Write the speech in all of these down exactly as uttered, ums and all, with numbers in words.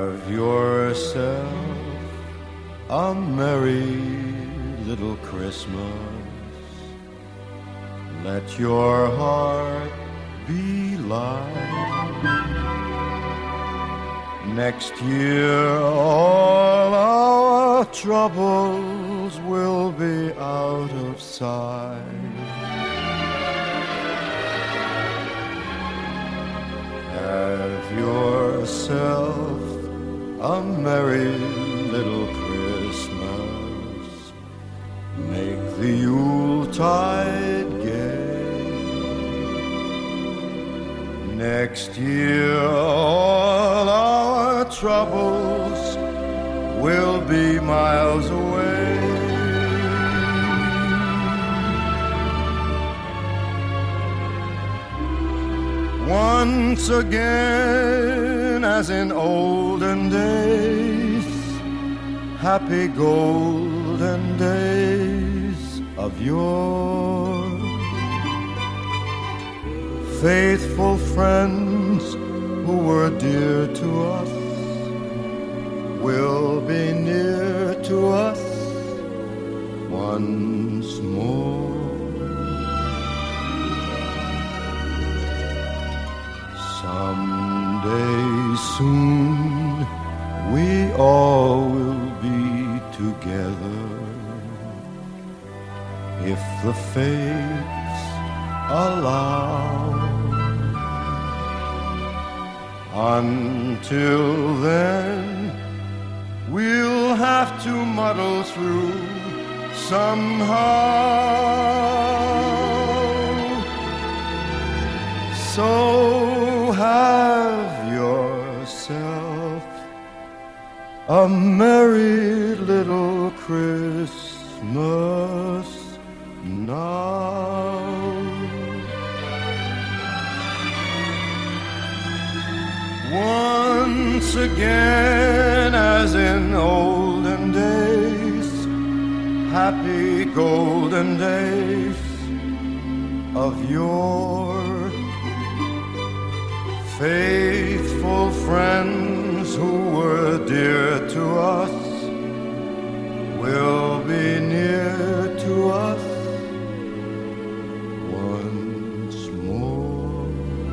Have yourself a merry little Christmas. Let your heart be light. Next year all our troubles will be out of sight. Have yourself a merry little Christmas. Make the Yuletide gay. Next year all our troubles will be miles away. Once again, as in olden days, happy golden days of yore. Faithful friends who were dear to us will be near to us once more. Someday soon we all will be together, if the fates allow. Until then, we'll have to muddle through somehow. So have yourself a merry little Christmas now. Once again, as in olden days, happy golden days of yore. Faithful friends who were dear to us will be near to us once more.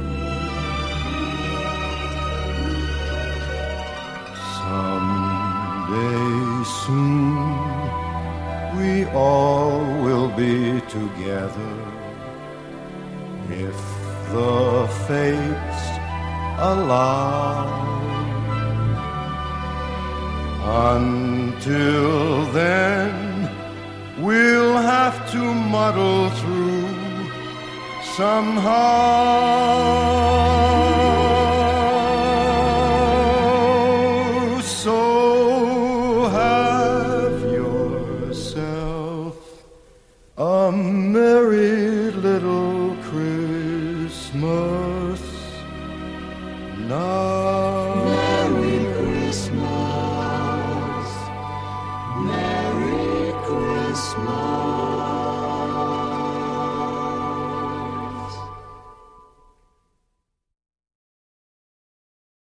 Someday soon we all will be together, if the fates allow. Until then, we'll have to muddle through somehow.